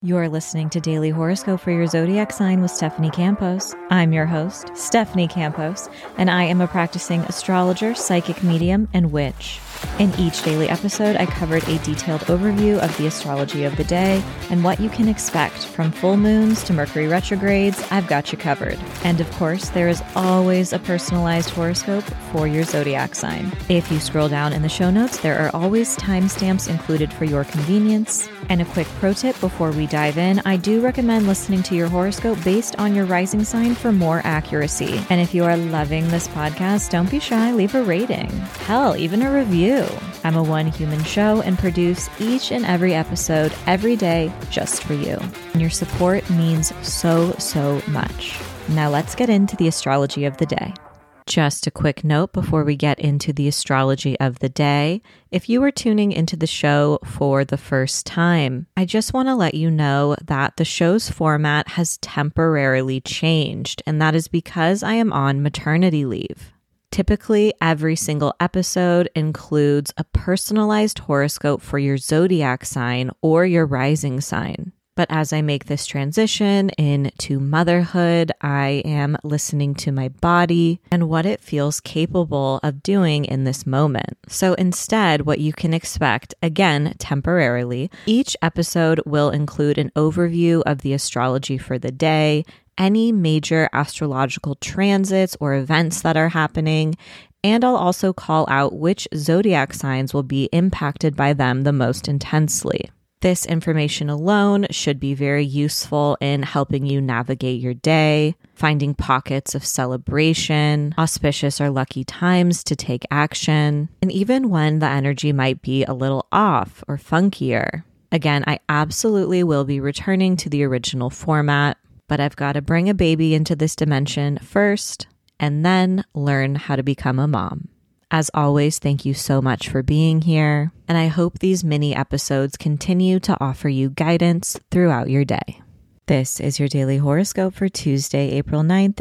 You're listening to Daily Horoscope for your zodiac sign with Stephanie Campos. I'm your host, Stephanie Campos, and I am a practicing astrologer, psychic medium, and witch. In each daily episode, I covered a detailed overview of the astrology of the day and what you can expect from full moons to Mercury retrogrades. I've got you covered. And of course, there is always a personalized horoscope for your zodiac sign. If you scroll down in the show notes, there are always timestamps included for your convenience. And a quick pro tip before we dive in, I do recommend listening to your horoscope based on your rising sign for more accuracy. And if you are loving this podcast, don't be shy, leave a rating. Hell, even a review. I'm a one human show and produce each and every episode every day just for you. And your support means so much. Now let's get into the astrology of the day. Just a quick note before we get into the astrology of the day. If you are tuning into the show for the first time, I just want to let you know that the show's format has temporarily changed, and that is because I am on maternity leave. Typically, every single episode includes a personalized horoscope for your zodiac sign or your rising sign. But as I make this transition into motherhood, I am listening to my body and what it feels capable of doing in this moment. So instead, what you can expect, again, temporarily, each episode will include an overview of the astrology for the day, any major astrological transits or events that are happening, and I'll also call out which zodiac signs will be impacted by them the most intensely. This information alone should be very useful in helping you navigate your day, finding pockets of celebration, auspicious or lucky times to take action, and even when the energy might be a little off or funkier. Again, I absolutely will be returning to the original format, but I've got to bring a baby into this dimension first and then learn how to become a mom. As always, thank you so much for being here, and I hope these mini episodes continue to offer you guidance throughout your day. This is your daily horoscope for Tuesday, April 9th,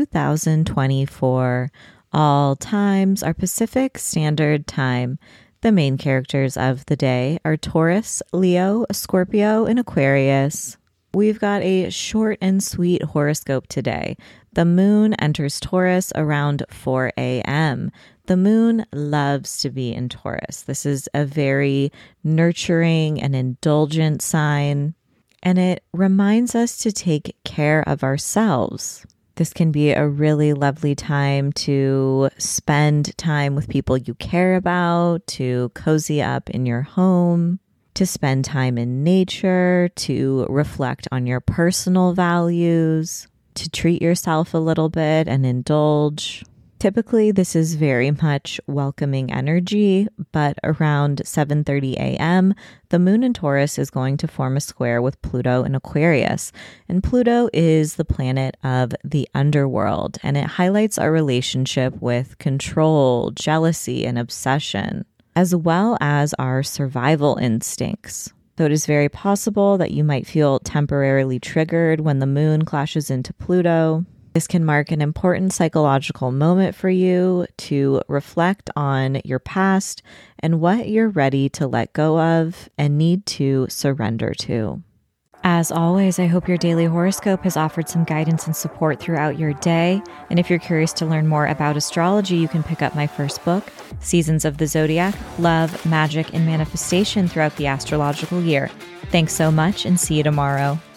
2024. All times are Pacific Standard Time. The main characters of the day are Taurus, Leo, Scorpio, and Aquarius. We've got a short and sweet horoscope today. The moon enters Taurus around 4 a.m. The moon loves to be in Taurus. This is a very nurturing and indulgent sign, and it reminds us to take care of ourselves. This can be a really lovely time to spend time with people you care about, to cozy up in your home, to spend time in nature, to reflect on your personal values, to treat yourself a little bit and indulge. Typically, this is very much welcoming energy, but around 7:30 a.m., the moon in Taurus is going to form a square with Pluto in Aquarius. And Pluto is the planet of the underworld, and it highlights our relationship with control, jealousy, and obsession, as well as our survival instincts. So it is very possible that you might feel temporarily triggered when the moon clashes into Pluto. This can mark an important psychological moment for you to reflect on your past and what you're ready to let go of and need to surrender to. As always, I hope your daily horoscope has offered some guidance and support throughout your day. And if you're curious to learn more about astrology, you can pick up my first book, Seasons of the Zodiac, Love, Magic, and Manifestation Throughout the Astrological Year. Thanks so much and see you tomorrow.